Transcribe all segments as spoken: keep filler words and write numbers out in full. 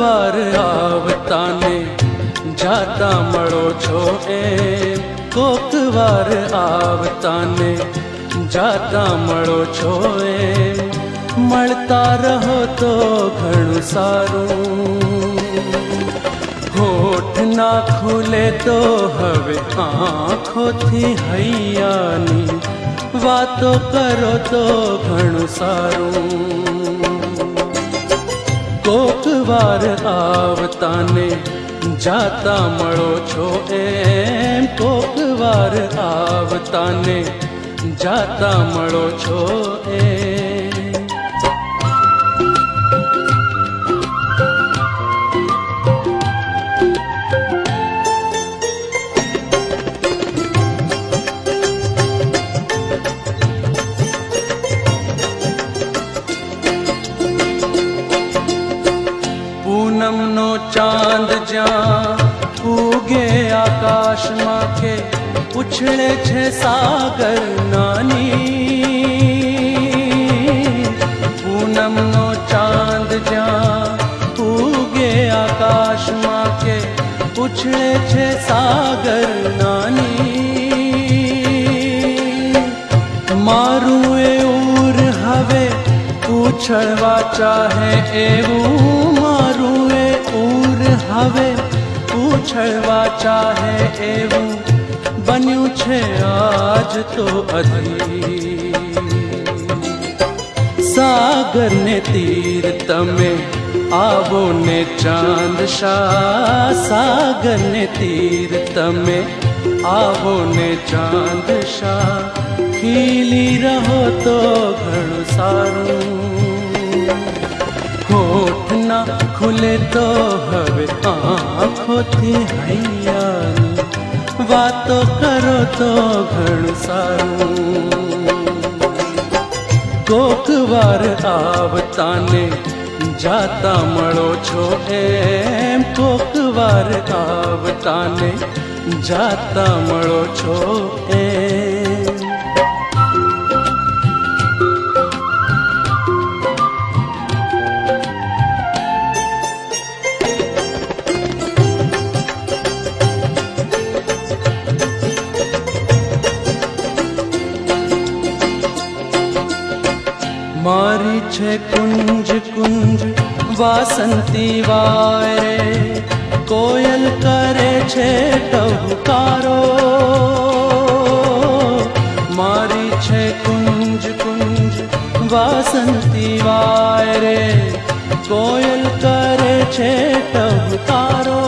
વાર આવતાને જાતા મળો છો એમ, કોક વાર આવતાને જાતા મળો છો એમ, મળતા રહો તો ઘણું સારું. હોઠ ના ખુલે તો હવે આંખોથી હૈયાની વાતો કરો તો ઘણું સારું. કોક વાર આવતાને જાતા મળો છો એમ, કોક વાર આવતાને જાતા મળો છો એમ. પૂનમનો ચાંદ જ્યાં ઉગે આકાશમાં કે ઉછળે છે સાગર નાની. પૂનમનો ચાંદ જ્યાં ઉગે આકાશમાં કે ઉછળે છે સાગર નાની. મારું એ ઉર હવે ઉછળવા ચાહે એવું, મારું એ ઉર હવે ઉછળવા ચાહે એવું બન્યું છે આજ તો અધી. સાગર ને તીર તમે આવો ને ચાંદ શાહ, સાગર ને તીર તમે આવો ને ચાંદ શાહ, ખીલી રહો તો ઘણું સારું. હોઠ ના ખુલે તો હવે આંખોથી હૈયાની વાતો કરો તો ઘણું સારું. કોક વાર આવતાને જાતા મળો છો એમ, કોક વાર આવતાને જાતા મળો છો એમ. મારી છે કુંજ કુંજ વાસંતી વારે, કોયલ કરે છે ટહુકારો. મારી છે કુંજ કુંજ વાસંતી વારે, કોયલ કરે છે ટહુકારો.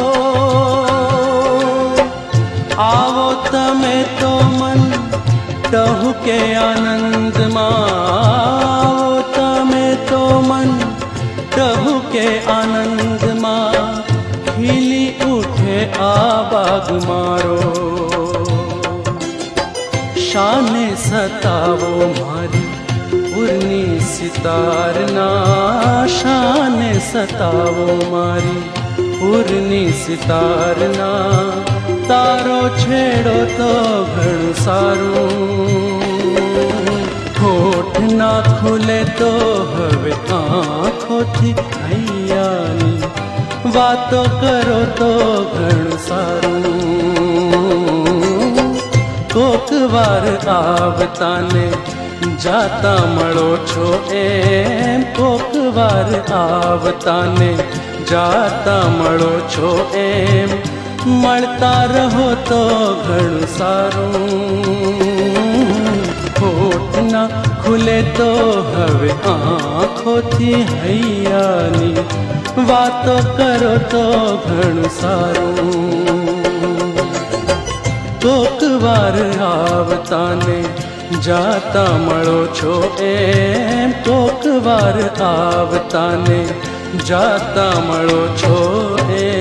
આવો તમે તો મન ટહુકે આનંદમાં, તમે તો મન ટહુકે આનંદમાં, ખીલી ઉઠે આ બાગ મારો. શાને સતાવો મારી ઉરની સિતારના, શાને સતાવો મારી ઉરની સિતારના, તારો છેડો તો ઘણું સારું. હોઠ ના ખુલે તો હવે આંખોથી હૈયાની વાતો કરો તો ઘણું સારું. કોક વાર આવતાને જાતા મળો છો એમ, કોક વાર આવતાને જાતા મળો છો એમ, મળતા રહો તો ઘણું સારું. હોઠ ના ખુલે તો હવે આંખોથી હૈયાની વાતો કરો તો ઘણું સારું. કોક વાર આવતાને જાતા મળો છો એમ, કોક વાર આવતાને જાતા મળો છો એમ.